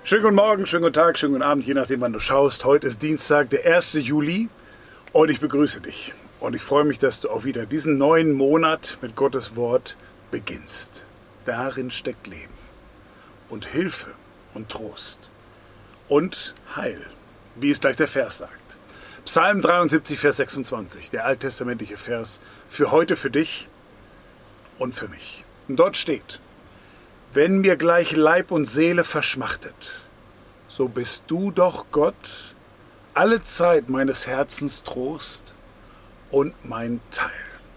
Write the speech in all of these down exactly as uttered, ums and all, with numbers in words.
Schönen guten Morgen, schönen guten Tag, schönen guten Abend, je nachdem wann du schaust. Heute ist Dienstag, der erste Juli und ich begrüße dich. Und ich freue mich, dass du auch wieder diesen neuen Monat mit Gottes Wort beginnst. Darin steckt Leben und Hilfe und Trost und Heil, wie es gleich der Vers sagt. Psalm dreiundsiebzig, Vers sechsundzwanzig, der alttestamentliche Vers für heute, für dich und für mich. Und dort steht: Wenn mir gleich Leib und Seele verschmachtet, so bist du doch Gott, alle Zeit meines Herzens Trost und mein Teil.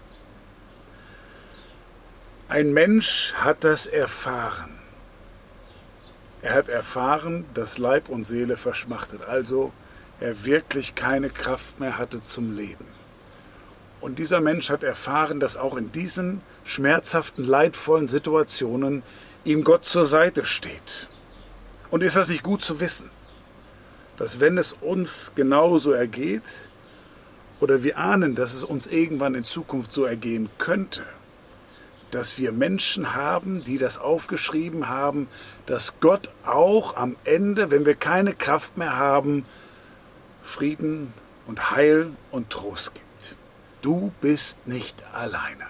Ein Mensch hat das erfahren. Er hat erfahren, dass Leib und Seele verschmachtet, also er wirklich keine Kraft mehr hatte zum Leben. Und dieser Mensch hat erfahren, dass auch in diesen schmerzhaften, leidvollen Situationen ihm Gott zur Seite steht. Und ist das nicht gut zu wissen, dass wenn es uns genauso ergeht oder wir ahnen, dass es uns irgendwann in Zukunft so ergehen könnte, dass wir Menschen haben, die das aufgeschrieben haben, dass Gott auch am Ende, wenn wir keine Kraft mehr haben, Frieden und Heil und Trost gibt. Du bist nicht alleine.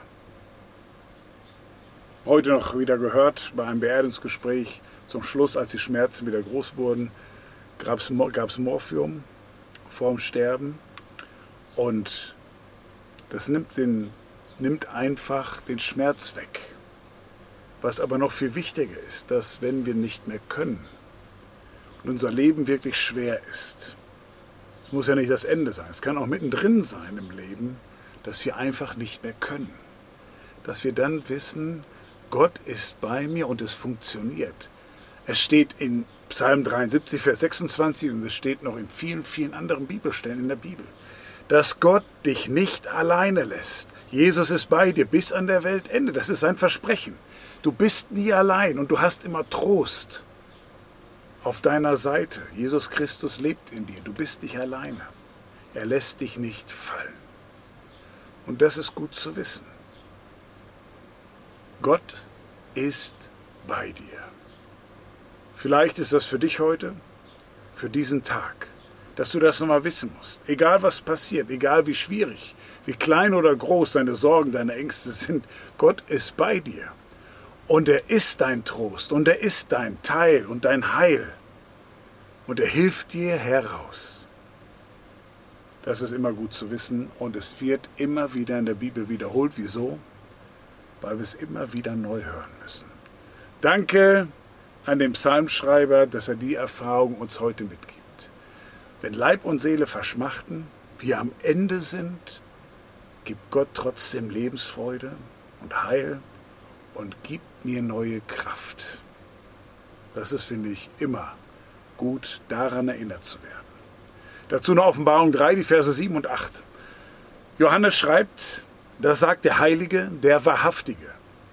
Heute noch wieder gehört, bei einem Beerdigungsgespräch zum Schluss, als die Schmerzen wieder groß wurden, gab es Morphium vorm Sterben und das nimmt, den, nimmt einfach den Schmerz weg. Was aber noch viel wichtiger ist, dass wenn wir nicht mehr können und unser Leben wirklich schwer ist, es muss ja nicht das Ende sein, es kann auch mittendrin sein im Leben, dass wir einfach nicht mehr können. Dass wir dann wissen, Gott ist bei mir und es funktioniert. Es steht in Psalm dreiundsiebzig, Vers sechsundzwanzig und es steht noch in vielen, vielen anderen Bibelstellen in der Bibel, dass Gott dich nicht alleine lässt. Jesus ist bei dir bis an der Weltende. Das ist sein Versprechen. Du bist nie allein und du hast immer Trost auf deiner Seite. Jesus Christus lebt in dir. Du bist nicht alleine. Er lässt dich nicht fallen. Und das ist gut zu wissen. Gott ist bei dir. Vielleicht ist das für dich heute, für diesen Tag, dass du das nochmal wissen musst. Egal was passiert, egal wie schwierig, wie klein oder groß deine Sorgen, deine Ängste sind, Gott ist bei dir. Und er ist dein Trost und er ist dein Teil und dein Heil. Und er hilft dir heraus. Das ist immer gut zu wissen und es wird immer wieder in der Bibel wiederholt. Wieso? Weil wir es immer wieder neu hören müssen. Danke an den Psalmschreiber, dass er die Erfahrung uns heute mitgibt. Wenn Leib und Seele verschmachten, wir am Ende sind, gibt Gott trotzdem Lebensfreude und Heil und gibt mir neue Kraft. Das ist, finde ich, immer gut, daran erinnert zu werden. Dazu noch Offenbarung drei, die Verse sieben und acht. Johannes schreibt: Das sagt der Heilige, der Wahrhaftige.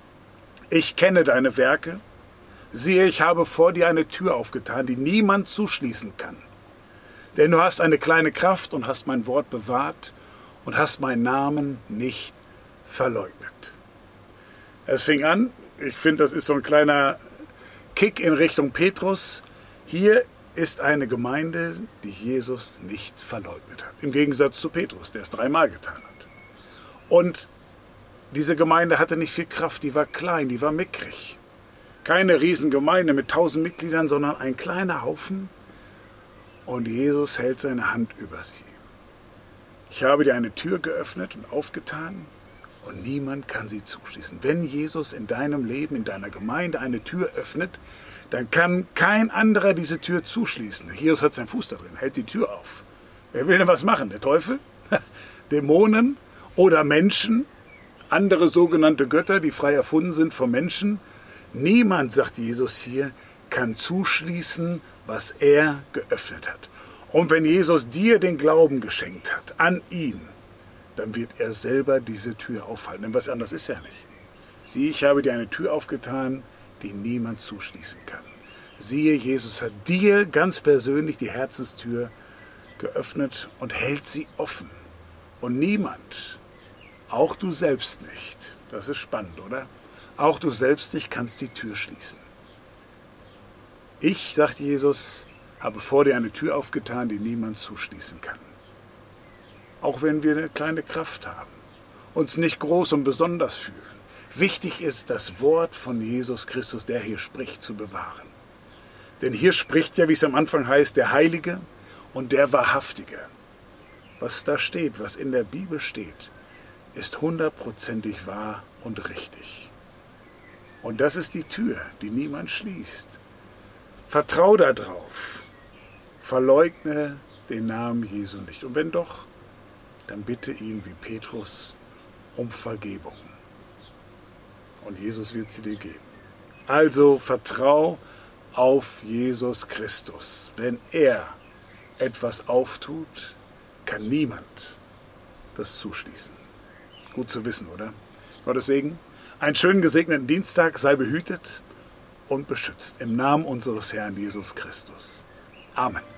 Ich kenne deine Werke. Siehe, ich habe vor dir eine Tür aufgetan, die niemand zuschließen kann. Denn du hast eine kleine Kraft und hast mein Wort bewahrt und hast meinen Namen nicht verleugnet. Es fing an, ich finde, das ist so ein kleiner Kick in Richtung Petrus. Hier ist eine Gemeinde, die Jesus nicht verleugnet hat. Im Gegensatz zu Petrus, der es dreimal getan hat. Und diese Gemeinde hatte nicht viel Kraft, die war klein, die war mickrig. Keine Riesengemeinde mit tausend Mitgliedern, sondern ein kleiner Haufen. Und Jesus hält seine Hand über sie. Ich habe dir eine Tür geöffnet und aufgetan und niemand kann sie zuschließen. Wenn Jesus in deinem Leben, in deiner Gemeinde eine Tür öffnet, dann kann kein anderer diese Tür zuschließen. Jesus hat seinen Fuß da drin, hält die Tür auf. Wer will denn was machen? Der Teufel? Dämonen? Oder Menschen, andere sogenannte Götter, die frei erfunden sind von Menschen. Niemand, sagt Jesus hier, kann zuschließen, was er geöffnet hat. Und wenn Jesus dir den Glauben geschenkt hat, an ihn, dann wird er selber diese Tür aufhalten. Denn was anderes ist ja nicht. Sieh, ich habe dir eine Tür aufgetan, die niemand zuschließen kann. Siehe, Jesus hat dir ganz persönlich die Herzenstür geöffnet und hält sie offen. Und niemand, auch du selbst nicht, das ist spannend, oder? Auch du selbst nicht kannst die Tür schließen. Ich, sagt Jesus, habe vor dir eine Tür aufgetan, die niemand zuschließen kann. Auch wenn wir eine kleine Kraft haben, uns nicht groß und besonders fühlen. Wichtig ist, das Wort von Jesus Christus, der hier spricht, zu bewahren. Denn hier spricht ja, wie es am Anfang heißt, der Heilige und der Wahrhaftige. Was da steht, was in der Bibel steht, ist hundertprozentig wahr und richtig. Und das ist die Tür, die niemand schließt. Vertrau darauf. Verleugne den Namen Jesu nicht. Und wenn doch, dann bitte ihn wie Petrus um Vergebung. Und Jesus wird sie dir geben. Also vertrau auf Jesus Christus. Wenn er etwas auftut, kann niemand das zuschließen. Gut zu wissen, oder? Gottes Segen. Einen schönen gesegneten Dienstag, sei behütet und beschützt. Im Namen unseres Herrn Jesus Christus. Amen.